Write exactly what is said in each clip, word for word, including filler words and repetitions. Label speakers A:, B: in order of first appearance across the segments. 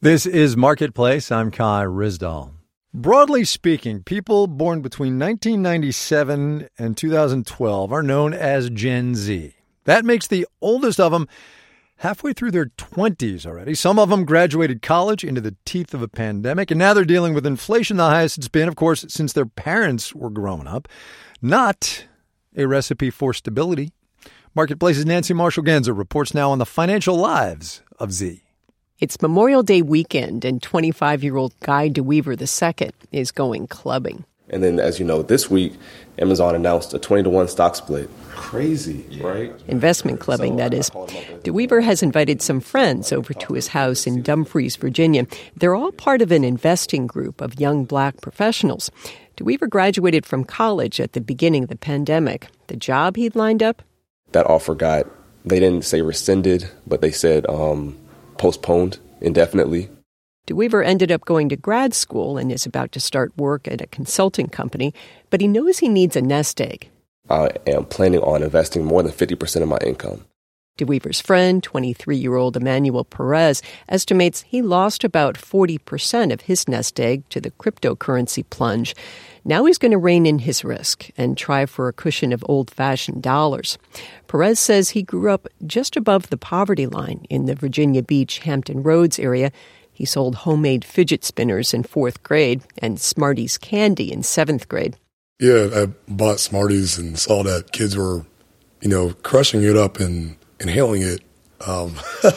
A: This is Marketplace. I'm Kai Ryssdal. Broadly speaking, people born between nineteen ninety-seven and two thousand twelve are known as Gen Z. That makes the oldest of them halfway through their twenties already. Some of them graduated college into the teeth of a pandemic, and now they're dealing with inflation, the highest it's been, of course, since their parents were growing up. Not a recipe for stability. Marketplace's Nancy Marshall-Genzer reports now on the financial lives of Z.
B: It's Memorial Day weekend, and twenty-five-year-old Guy DeWeaver the Second is going clubbing.
C: And then, as you know, this week, Amazon announced a twenty to one stock split. Crazy, right?
B: Investment clubbing, so, that is. DeWeaver has invited some friends over to his house in Dumfries, Virginia. They're all part of an investing group of young black professionals. DeWeaver graduated from college at the beginning of the pandemic. The job he'd lined up?
C: That offer got, they didn't say rescinded, but they said um, postponed indefinitely.
B: DeWeaver ended up going to grad school and is about to start work at a consulting company, but he knows he needs a nest egg.
C: I am planning on investing more than fifty percent of my income.
B: DeWeaver's friend, twenty-three-year-old Emmanuel Perez, estimates he lost about forty percent of his nest egg to the cryptocurrency plunge. Now he's going to rein in his risk and try for a cushion of old-fashioned dollars. Perez says he grew up just above the poverty line in the Virginia Beach, Hampton Roads area. He sold homemade fidget spinners in fourth grade and Smarties candy in seventh grade.
D: Yeah, I bought Smarties and saw that kids were, you know, crushing it up and inhaling it. Um,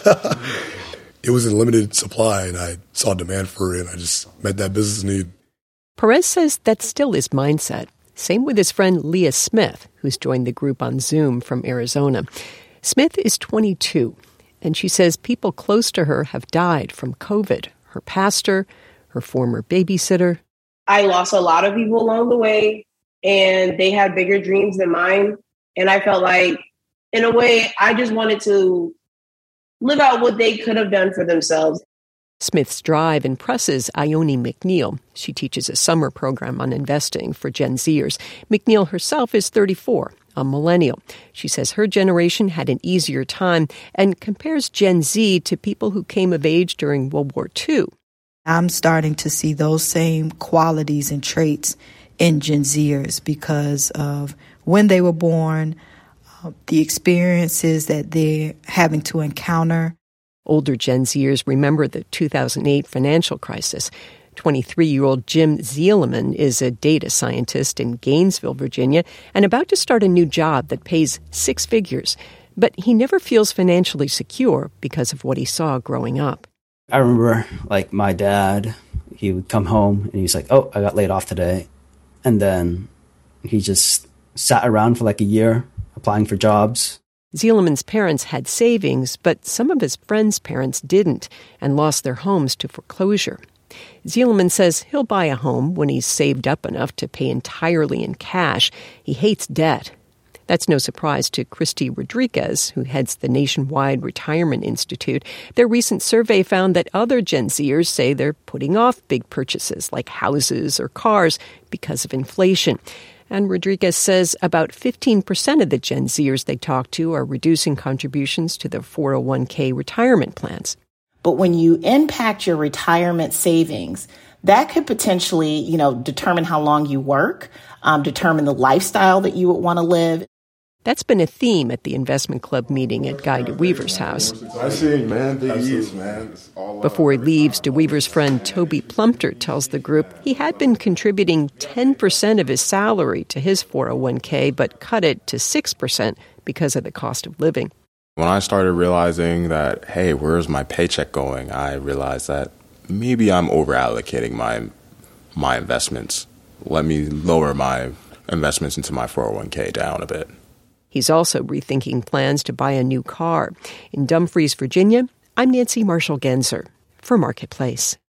D: it was in limited supply, and I saw demand for it, and I just met that business need.
B: Perez says that's still his mindset. Same with his friend Leah Smith, who's joined the group on Zoom from Arizona. Smith is twenty-two, and she says people close to her have died from COVID. Her pastor, her former babysitter.
E: I lost a lot of people along the way, and they had bigger dreams than mine. And I felt like, in a way, I just wanted to live out what they could have done for themselves.
B: Smith's drive impresses Ione McNeil. She teaches a summer program on investing for Gen Zers. McNeil herself is thirty-four, a millennial. She says her generation had an easier time and compares Gen Z to people who came of age during World War Two.
F: I'm starting to see those same qualities and traits in Gen Zers because of when they were born, uh, the experiences that they're having to encounter.
B: Older Gen Zers remember the two thousand eight financial crisis. twenty-three-year-old Jim Zieleman is a data scientist in Gainesville, Virginia, and about to start a new job that pays six figures. But he never feels financially secure because of what he saw growing up.
G: I remember, like, my dad, he would come home and he's like, oh, I got laid off today. And then he just sat around for like a year applying for jobs.
B: Zieleman's parents had savings, but some of his friends' parents didn't and lost their homes to foreclosure. Zieleman says he'll buy a home when he's saved up enough to pay entirely in cash. He hates debt. That's no surprise to Christy Rodriguez, who heads the Nationwide Retirement Institute. Their recent survey found that other Gen Zers say they're putting off big purchases like houses or cars because of inflation. And Rodriguez says about fifteen percent of the Gen Zers they talk to are reducing contributions to their four oh one k retirement plans.
H: But when you impact your retirement savings, that could potentially, you know, determine how long you work, um, determine the lifestyle that you would want to live.
B: That's been a theme at the investment club meeting at Guy DeWeaver's house.
D: I see, man. Big E's, man.
B: Before he leaves, DeWeaver's friend Toby Plumpter tells the group he had been contributing ten percent of his salary to his four oh one k, but cut it to six percent because of the cost of living.
I: When I started realizing that, hey, where's my paycheck going, I realized that maybe I'm over-allocating my, my investments. Let me lower my investments into my four oh one k down a bit.
B: He's also rethinking plans to buy a new car. In Dumfries, Virginia, I'm Nancy Marshall-Genzer for Marketplace.